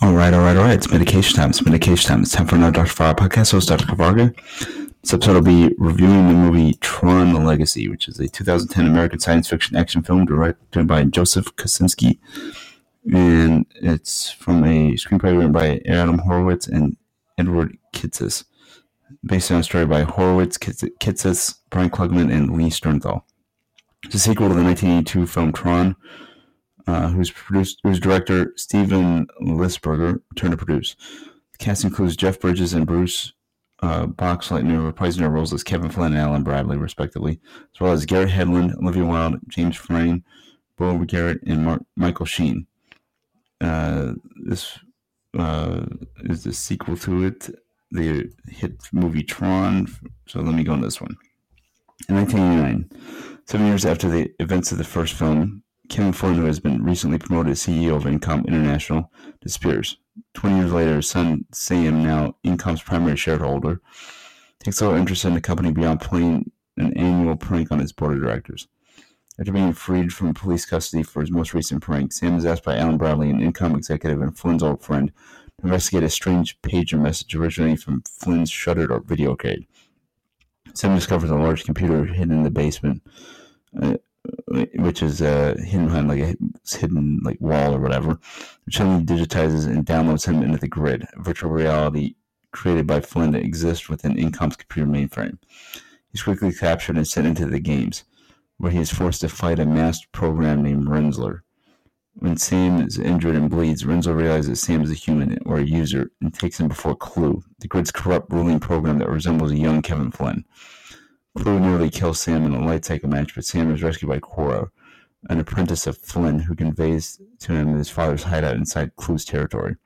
All right. It's medication time. It's time for another Dr. Farah podcast. Host Dr. Kavarga. This episode will be reviewing the movie Tron: The Legacy, which is a 2010 American science fiction action film directed by Joseph Kosinski. And it's from a screenplay written by Adam Horowitz and Edward Kitsis, based on a story by Horowitz, Kitsis, Brian Klugman, and Lee Sternthal. It's a sequel to the 1982 film Tron, whose director Steven Lisberger returned to produce. The cast includes Jeff Bridges and Bruce Boxleitner, reprising their roles as Kevin Flynn and Alan Bradley, respectively, as well as Garrett Hedlund, Olivia Wilde, James Frain, Beau Garrett, and Michael Sheen. This is the sequel to it, the hit movie Tron. So let me go on this one. In 1989, 7 years after the events of the first film, Kevin Flynn, who has been recently promoted as CEO of Incom International, disappears. 20 years later, his son Sam, now Incom's primary shareholder, takes little interest in the company beyond playing an annual prank on its board of directors. After being freed from police custody for his most recent prank, Sam is asked by Alan Bradley, an Incom executive and Flynn's old friend, to investigate a strange pager message originating from Flynn's shuttered video arcade. Sam discovers a large computer hidden in the basement, which is hidden behind a hidden wall or whatever, which suddenly digitizes and downloads him into the grid, a virtual reality created by Flynn that exists within Incom's computer mainframe. He's quickly captured and sent into the games, where he is forced to fight a masked program named Renzler. When Sam is injured and bleeds, Renzler realizes Sam is a human or a user and takes him before Clue, the grid's corrupt ruling program that resembles a young Kevin Flynn. Clue nearly kills Sam in a light cycle match, but Sam is rescued by Cora, an apprentice of Flynn, who conveys to him his father's hideout inside Clue's territory.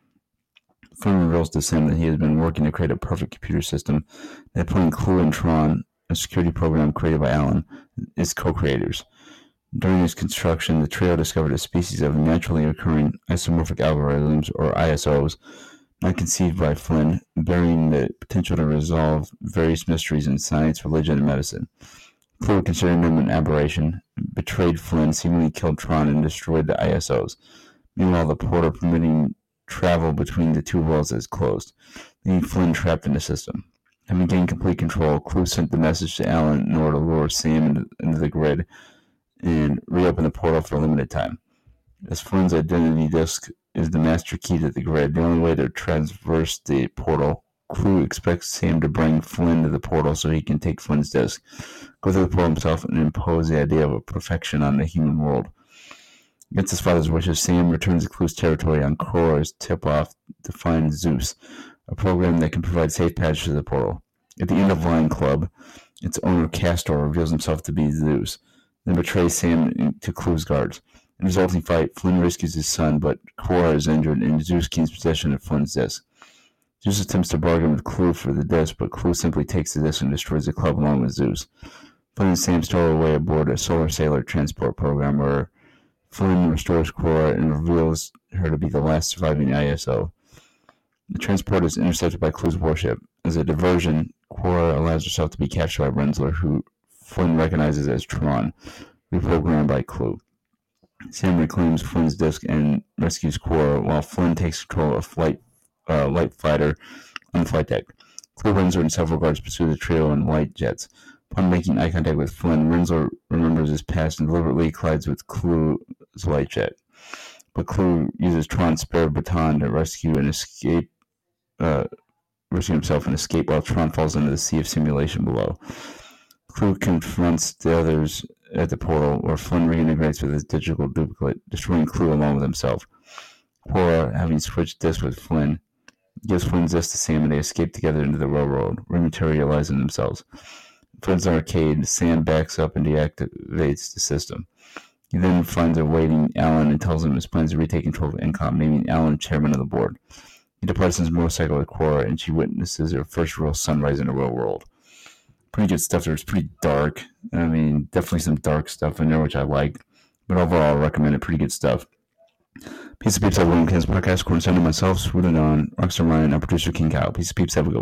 Flynn reveals to Sam that he has been working to create a perfect computer system that, putting Clue and Tron, a security program created by Alan, is co-creators. During its construction, the trio discovered a species of naturally occurring isomorphic algorithms, or ISOs, not conceived by Flynn, bearing the potential to resolve various mysteries in science, religion, and medicine. Clue, considering them an aberration, betrayed Flynn, seemingly killed Tron, and destroyed the ISOs. Meanwhile, the portal permitting travel between the two worlds is closed, leaving Flynn trapped in the system. Having gained complete control, Clue sent the message to Alan in order to lure Sam into the grid and reopen the portal for a limited time. As Flynn's identity disk is the master key to the grid, the only way to traverse the portal, Clue expects Sam to bring Flynn to the portal so he can take Flynn's disk, go through the portal himself, and impose the idea of a perfection on the human world. Against his father's wishes, Sam returns to Clue's territory on Cora's tip-off to find Zeus, a program that can provide safe passage to the portal. At the end of Lion Club, its owner Castor reveals himself to be Zeus, then betrays Sam to Clue's guards. In the resulting fight, Flynn rescues his son, but Cora is injured and Zeus gains possession of Flynn's disc. Zeus attempts to bargain with Clue for the disc, but Clue simply takes the disc and destroys the club along with Zeus. Flynn and Sam stow away aboard a Solar Sailor transport program where Flynn restores Cora and reveals her to be the last surviving ISO. The transport is intercepted by Clue's warship. As a diversion, Cora allows herself to be captured by Renzler, who Flynn recognizes as Tron, reprogrammed by Clue. Sam reclaims Flynn's disc and rescues Cora, while Flynn takes control of light fighter on the flight deck. Clue, Renzler, and several guards pursue the trio in light jets. Upon making eye contact with Flynn, Renzler remembers his past and deliberately collides with Clue's light jet. But Clue uses Tron's spare baton to rescue himself and escape while Tron falls into the sea of simulation below. Clue confronts the others at the portal, where Flynn reintegrates with his digital duplicate, destroying Clue along with himself. Cora, having switched discs with Flynn, gives Flynn's disc to Sam and they escape together into the real world, rematerializing themselves. Flynn's arcade, Sam backs up and deactivates the system. He then finds awaiting Alan and tells him his plans to retake control of Incom, naming Alan chairman of the board. He departs on his motorcycle with Cora, and she witnesses her first real sunrise in the real world. Pretty good stuff there. It's pretty dark. I mean, definitely some dark stuff in there, which I like. But overall, I recommend it. Pretty good stuff. Peace of Peeps, William Ken's podcast. Coincided myself, Swooted on Rockstar Ryan, and producer King Kyle. Peace of Peeps, have a good one.